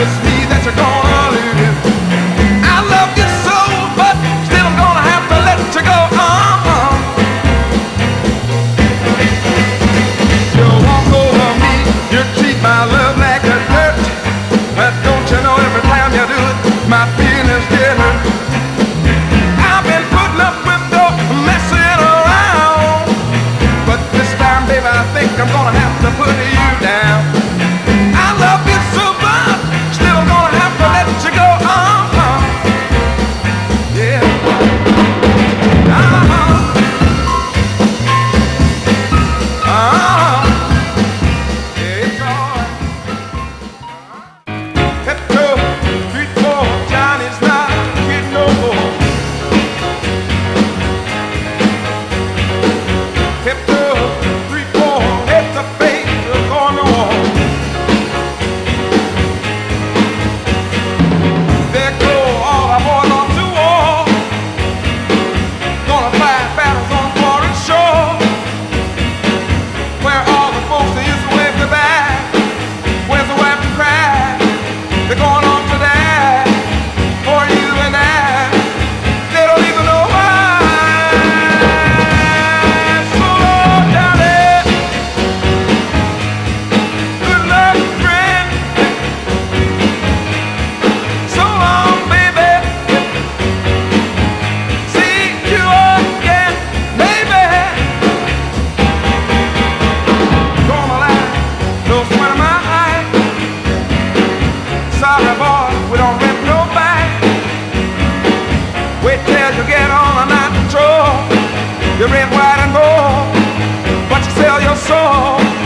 promise me that you're gonna lose. I love you so, but still I'm gonna have to let you go. You walk over me, you treat my love like a dirt. But don't you know every time you do it, my feelings get hurt. I've been putting up with your messing around, but this time, baby, I think I'm gonna have to put you down. I love you so much, still I'm gonna have to let you go. Yeah. Yeah, it's alright. Tiptoe, 3, 4, Johnny's not a kid no more. Tiptoe, 3, 4, heads up, baby, we're going to war. There go all our boys on to war. Gonna fight battles on foreign shore, where all the folks that used to wave goodbye, where's the wife to cry? They're going on to die for you and I. They don't even know why. So long, Johnny. Good luck, friend. So long, baby. See you again, baby. Gonna lie, no sweat in my eye. Sorry, boy, we don't rent no back. Wait till you get on a night patrol. You're red, white, and gold, but you sell your soul.